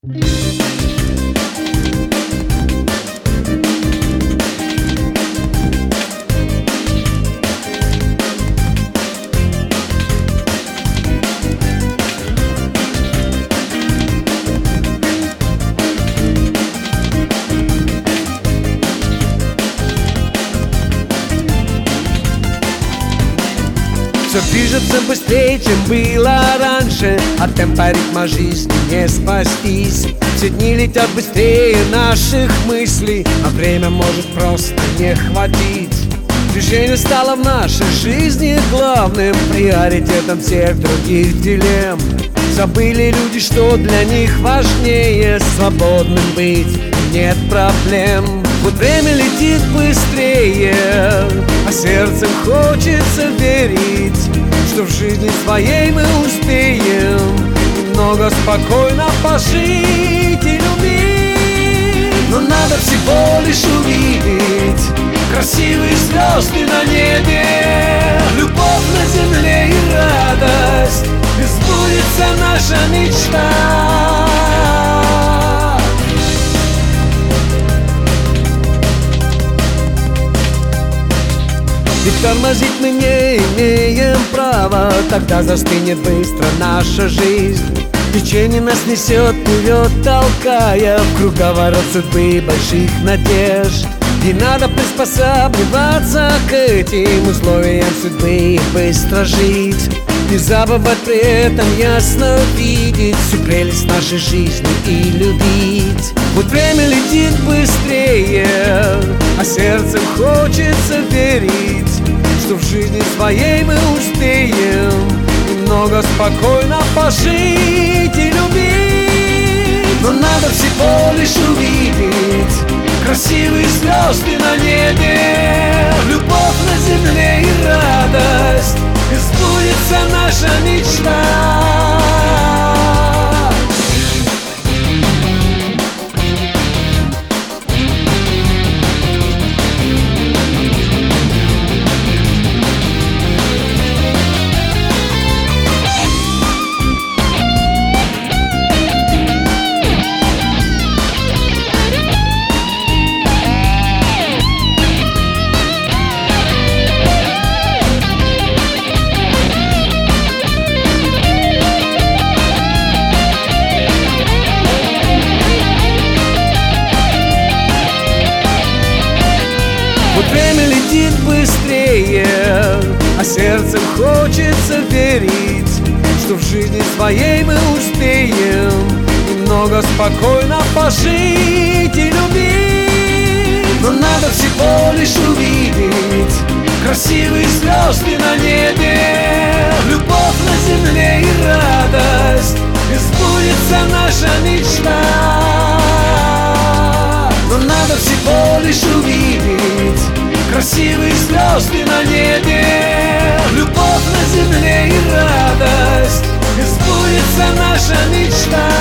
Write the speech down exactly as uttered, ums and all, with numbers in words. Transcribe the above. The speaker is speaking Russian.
Все движется быстрее, чем было раньше. От темпа ритма жизни не спастись. Все дни летят быстрее наших мыслей, а время может просто не хватить. Движение стало в нашей жизни главным приоритетом всех других дилемм. Забыли люди, что для них важнее свободным быть, нет проблем. Вот время летит быстрее, а сердцем хочется верить, что в жизни своей мы успеем немного спокойно пожить и любить. Но надо всего лишь увидеть красивые звезды на небе, любовь на земле и радость, и сбудется наша мечта. Ведь тормозить мы не имеем права, тогда застынет быстро наша жизнь. Течение нас несет вперед, толкая в круговорот судьбы больших надежд. И надо приспосабливаться к этим условиям судьбы и быстро жить. Не забывать при этом ясно видеть всю прелесть нашей жизни и любить. Вот время летит быстрее, а сердцем хочется верить, что в жизни своей мы успеем немного спокойно пожить и любить. Но надо всего лишь увидеть красивые звезды на небе, любовь на земле и радость, и сбудется наша мечта. Вот время летит быстрее, а сердцем хочется верить, что в жизни своей мы успеем немного спокойно пожить и любить. Но надо всего лишь увидеть красивые звезды на небе, любовь на земле и радость, и сбудется наша мечта. Но надо всего лишь увидеть красивые звезды на небе, любовь на земле и радость, и сбудется наша мечта.